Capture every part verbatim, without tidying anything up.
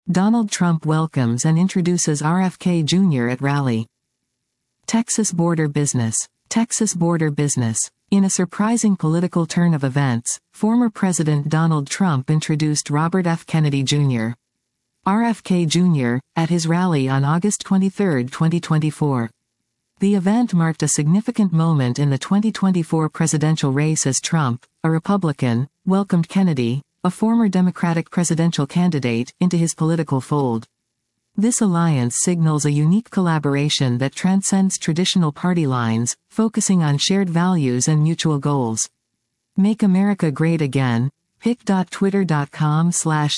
Donald Trump welcomes and introduces R F K Junior at rally. Texas border business. Texas border business. In a surprising political turn of events, former President Donald Trump introduced Robert F. Kennedy Junior R F K Junior, at his rally on August twenty-third, twenty twenty-four. The event marked a significant moment in the twenty twenty-four presidential race as Trump, a Republican, welcomed Kennedy, a former Democratic presidential candidate, into his political fold. This alliance signals a unique collaboration that transcends traditional party lines, focusing on shared values and mutual goals. Make America Great Again, pic.twitter.com slash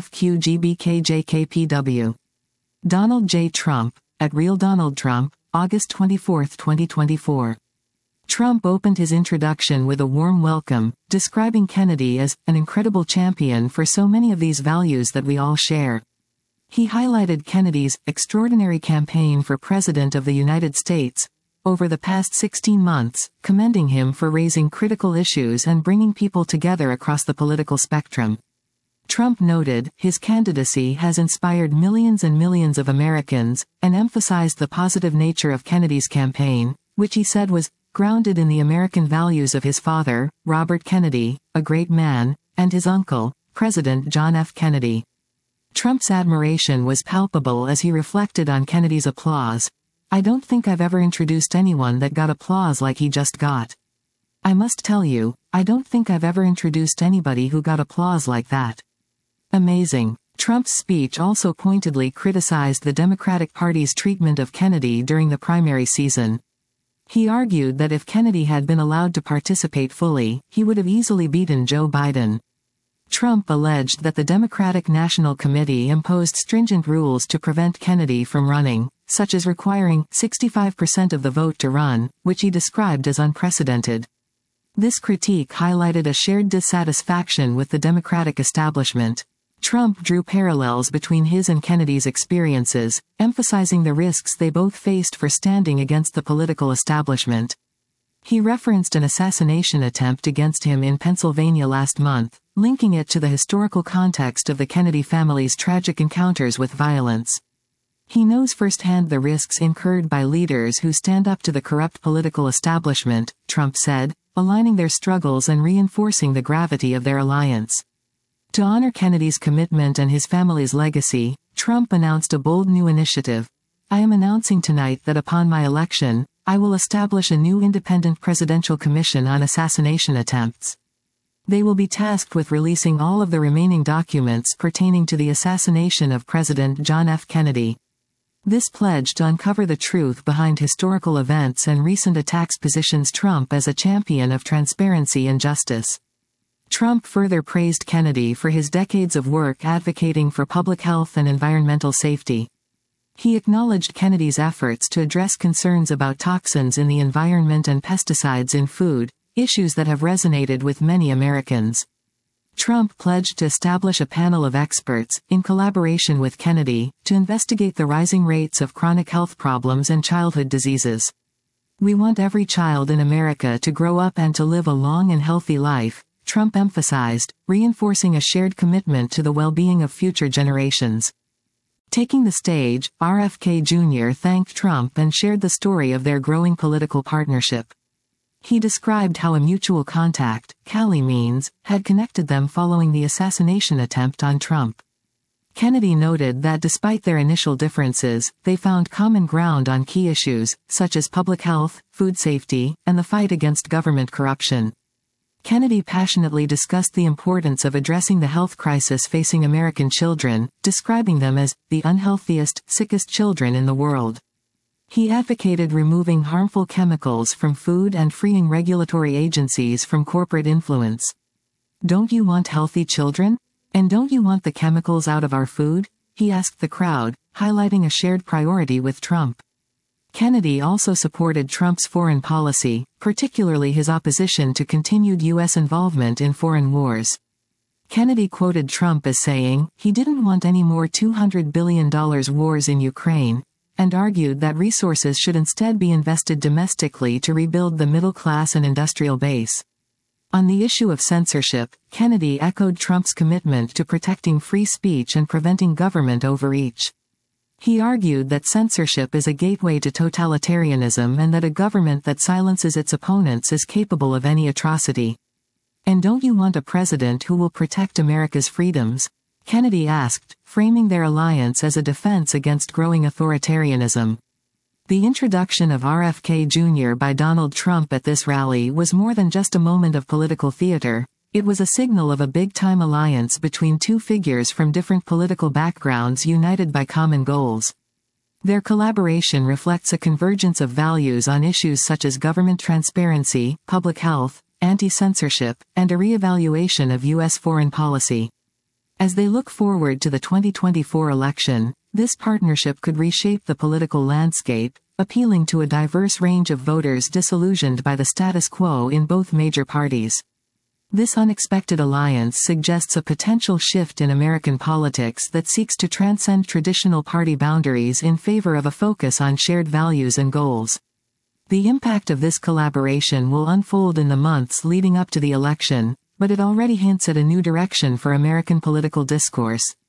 CFQGBKJKPW. Donald J. Trump, at Real Donald Trump, August twenty-fourth, twenty twenty-four. Trump opened his introduction with a warm welcome, describing Kennedy as an incredible champion for so many of these values that we all share. He highlighted Kennedy's extraordinary campaign for President of the United States over the past sixteen months, commending him for raising critical issues and bringing people together across the political spectrum. Trump noted, his candidacy has inspired millions and millions of Americans, and emphasized the positive nature of Kennedy's campaign, which he said was grounded in the American values of his father, Robert Kennedy, a great man, and his uncle, President John F. Kennedy. Trump's admiration was palpable as he reflected on Kennedy's applause. "I don't think I've ever introduced anyone that got applause like he just got. I must tell you, I don't think I've ever introduced anybody who got applause like that. Amazing." Trump's speech also pointedly criticized the Democratic Party's treatment of Kennedy during the primary season. He argued that if Kennedy had been allowed to participate fully, he would have easily beaten Joe Biden. Trump alleged that the Democratic National Committee imposed stringent rules to prevent Kennedy from running, such as requiring sixty-five percent of the vote to run, which he described as unprecedented. This critique highlighted a shared dissatisfaction with the Democratic establishment. Trump drew parallels between his and Kennedy's experiences, emphasizing the risks they both faced for standing against the political establishment. He referenced an assassination attempt against him in Pennsylvania last month, linking it to the historical context of the Kennedy family's tragic encounters with violence. He knows firsthand the risks incurred by leaders who stand up to the corrupt political establishment, Trump said, aligning their struggles and reinforcing the gravity of their alliance. To honor Kennedy's commitment and his family's legacy, Trump announced a bold new initiative. "I am announcing tonight that upon my election, I will establish a new independent presidential commission on assassination attempts. They will be tasked with releasing all of the remaining documents pertaining to the assassination of President John F. Kennedy." This pledge to uncover the truth behind historical events and recent attacks positions Trump as a champion of transparency and justice. Trump further praised Kennedy for his decades of work advocating for public health and environmental safety. He acknowledged Kennedy's efforts to address concerns about toxins in the environment and pesticides in food, issues that have resonated with many Americans. Trump pledged to establish a panel of experts, in collaboration with Kennedy, to investigate the rising rates of chronic health problems and childhood diseases. "We want every child in America to grow up and to live a long and healthy life," Trump emphasized, reinforcing a shared commitment to the well-being of future generations. Taking the stage, R F K Junior thanked Trump and shared the story of their growing political partnership. He described how a mutual contact, Cali Means, had connected them following the assassination attempt on Trump. Kennedy noted that despite their initial differences, they found common ground on key issues, such as public health, food safety, and the fight against government corruption. Kennedy passionately discussed the importance of addressing the health crisis facing American children, describing them as the unhealthiest, sickest children in the world. He advocated removing harmful chemicals from food and freeing regulatory agencies from corporate influence. "Don't you want healthy children? And don't you want the chemicals out of our food?" he asked the crowd, highlighting a shared priority with Trump. Kennedy also supported Trump's foreign policy, particularly his opposition to continued U S involvement in foreign wars. Kennedy quoted Trump as saying, he didn't want any more two hundred billion dollars wars in Ukraine, and argued that resources should instead be invested domestically to rebuild the middle class and industrial base. On the issue of censorship, Kennedy echoed Trump's commitment to protecting free speech and preventing government overreach. He argued that censorship is a gateway to totalitarianism and that a government that silences its opponents is capable of any atrocity. "And don't you want a president who will protect America's freedoms?" Kennedy asked, framing their alliance as a defense against growing authoritarianism. The introduction of R F K Junior by Donald Trump at this rally was more than just a moment of political theater. It was a signal of a big-time alliance between two figures from different political backgrounds united by common goals. Their collaboration reflects a convergence of values on issues such as government transparency, public health, anti-censorship, and a re-evaluation of U S foreign policy. As they look forward to the twenty twenty-four election, this partnership could reshape the political landscape, appealing to a diverse range of voters disillusioned by the status quo in both major parties. This unexpected alliance suggests a potential shift in American politics that seeks to transcend traditional party boundaries in favor of a focus on shared values and goals. The impact of this collaboration will unfold in the months leading up to the election, but it already hints at a new direction for American political discourse.